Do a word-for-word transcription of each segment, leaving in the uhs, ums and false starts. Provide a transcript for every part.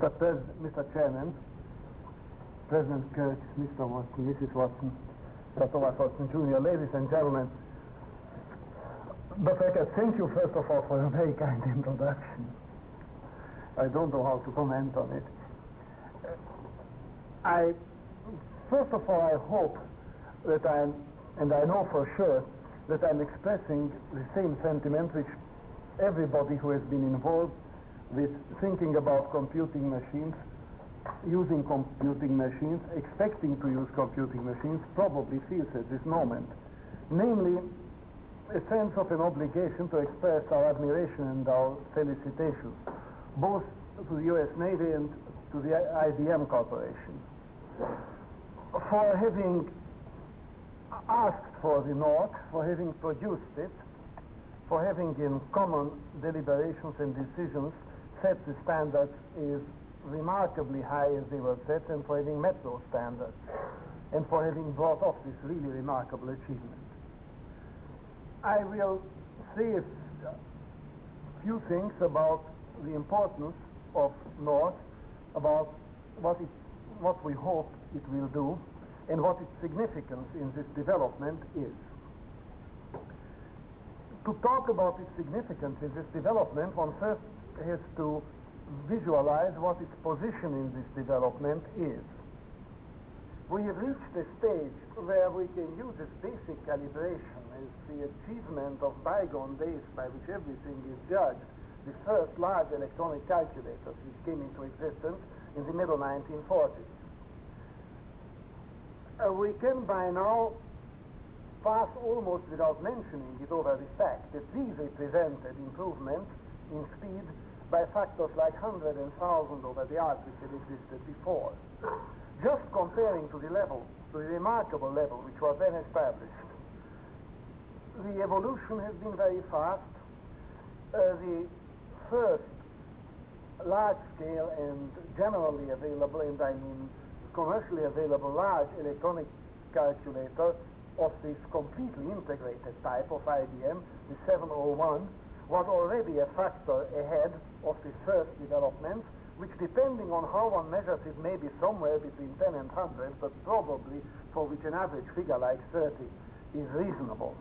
Mister Pres- Mister Chairman, President Kirk, Mister Watson, Missus Watson, Sir Thomas Watson Junior, ladies and gentlemen, but I can thank you first of all for a very kind introduction. I don't know how to comment on it. I, first of all, I hope that I'm, and I know for sure, that I'm expressing the same sentiment which everybody who has been involved with thinking about computing machines, using computing machines, expecting to use computing machines, probably feels at this moment. Namely, a sense of an obligation to express our admiration and our felicitations, both to the U S Navy and to the I B M Corporation, for having asked for the North, for having produced it, for having in common deliberations and decisions set the standards is remarkably high as they were set, and for having met those standards, and for having brought off this really remarkable achievement. I will say a few things about the importance of North, about what, it, what we hope it will do, and what its significance in this development is. To talk about its significance in this development, one first has to visualize what its position in this development is. We have reached a stage where we can use this basic calibration as the achievement of bygone days by which everything is judged, the first large electronic calculators which came into existence in the middle nineteen forties. Uh, we can by now pass almost without mentioning it over the fact that these represented improvements in speed by factors like hundred and thousand over the art which had existed before. Just comparing to the level, to the remarkable level which was then established, the evolution has been very fast. Uh, the first large-scale and generally available, and I mean commercially available, large electronic calculator of this completely integrated type of I B M, the seven oh one, was already a factor ahead of the first development, which, depending on how one measures it, may be somewhere between ten and one hundred, but probably for which an average figure like thirty is reasonable.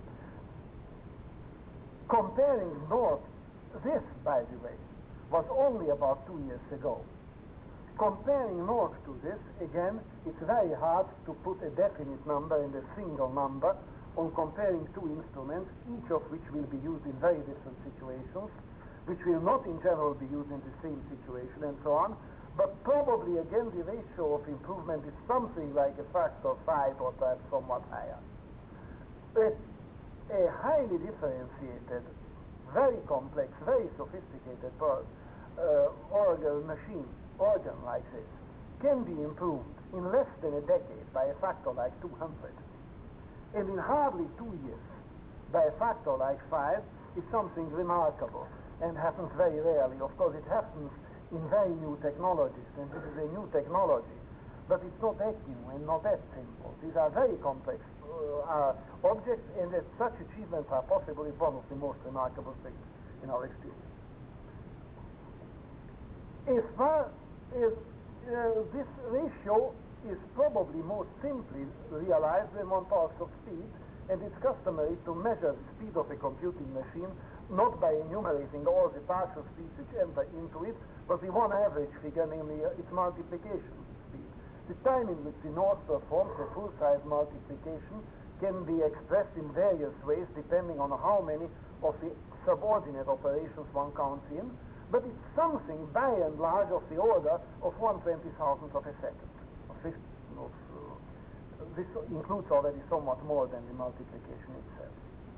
Comparing North, this, by the way, was only about two years ago. Comparing North to this, again, it's very hard to put a definite number and a single number on comparing two instruments, each of which will be used in very different situations, which will not in general be used in the same situation, and so on. But probably, again, the ratio of improvement is something like a factor of five or perhaps somewhat higher. A, a highly differentiated, very complex, very sophisticated uh, organ machine, organ like this, can be improved in less than a decade by a factor like two hundred. And in hardly two years, by a factor like five, is something remarkable and happens very rarely. Of course, it happens in very new technologies, and this is a new technology, but it's not that new and not that simple. These are very complex uh, objects, and that such achievements are possible is one of the most remarkable things in our experience. As far as uh, this ratio is probably most simply realized when one talks of speed, and it's customary to measure the speed of a computing machine not by enumerating all the partial speeds which enter into it, but the one average figure, namely uh, its multiplication speed. The time in which the North performs a full-size multiplication can be expressed in various ways depending on how many of the subordinate operations one counts in, but it's something by and large of the order of one twenty-thousandth of a second. Of fifty, of, uh, this includes already somewhat more than the multiplication itself.